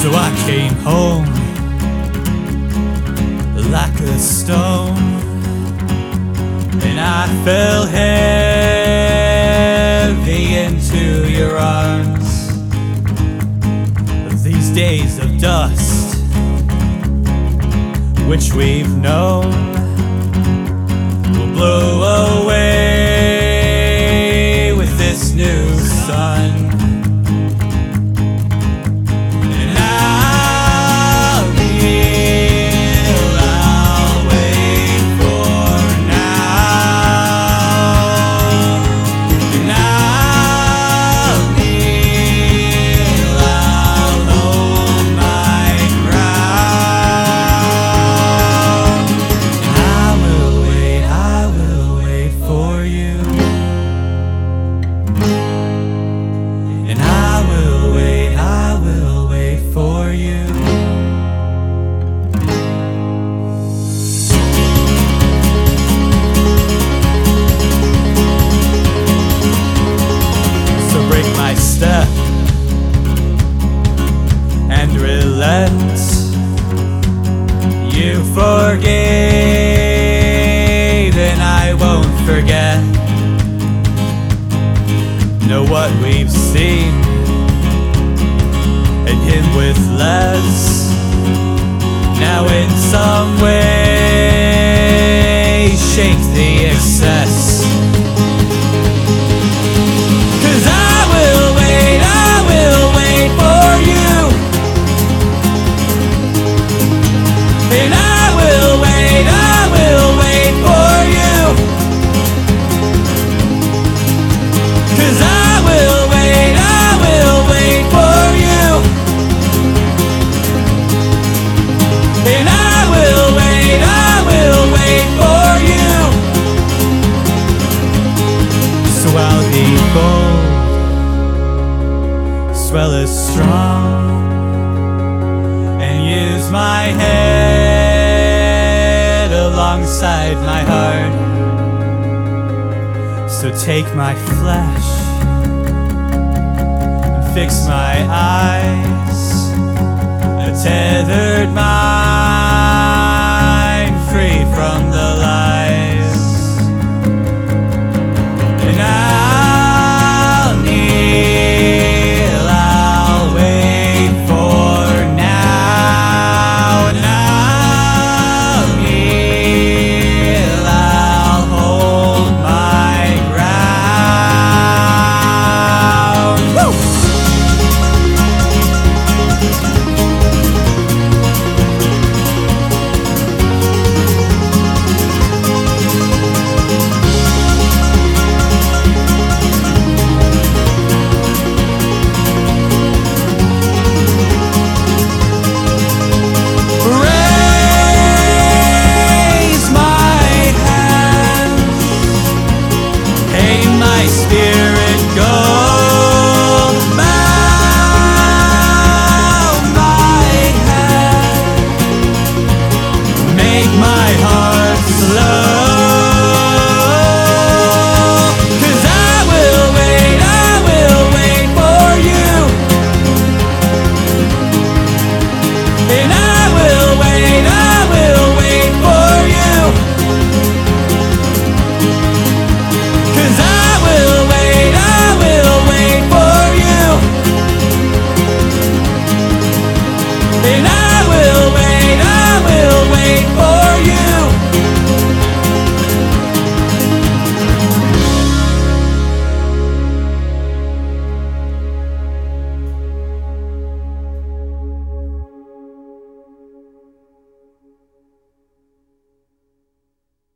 So I came home like a stone, and I fell heavy into your arms. These days of dust, which we've known, will blow away with this new sun. Step and relent. You forgave and I won't forget. Know what we've seen, and him with less. Now in some way shake the excess. Swell is strong and use my head alongside my heart. So take my flesh and fix my eyes, a tethered mind.